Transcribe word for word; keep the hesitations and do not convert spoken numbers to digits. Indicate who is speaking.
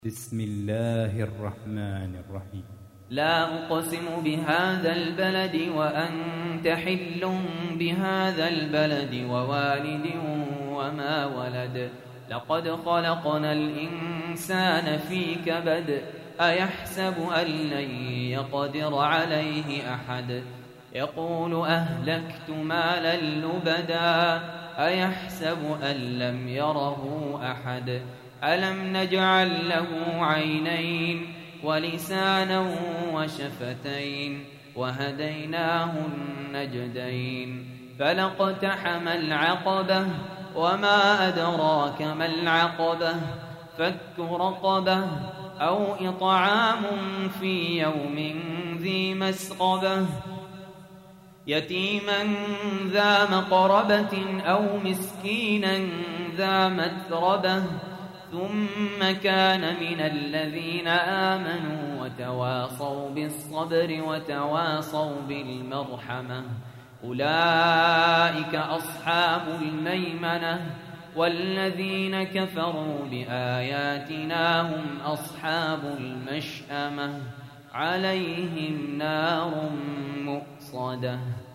Speaker 1: بسم الله الرحمن الرحيم.
Speaker 2: لا أقسم بهذا البلد وأنت حل بهذا البلد ووالد وما ولد لقد خلقنا الإنسان في كبد أيحسب أن لن يقدر عليه أحد يقول أهلكت مالا لبدا أيحسب أن لم يره أحد ألم نجعل له عينين ولسانا وشفتين وهديناه النجدين فلاقتحم العقبة وما أدراك ما العقبة فك رقبة أو إطعام في يوم ذي مسغبة يتيما ذا مقربة أو مسكينا ذا متربة ثم كان من الذين آمنوا وتواصوا بالصبر وتواصوا بالمرحمة أولئك أصحاب الميمنة والذين كفروا بآياتنا هم أصحاب المشأمة عليهم نار مؤصدة.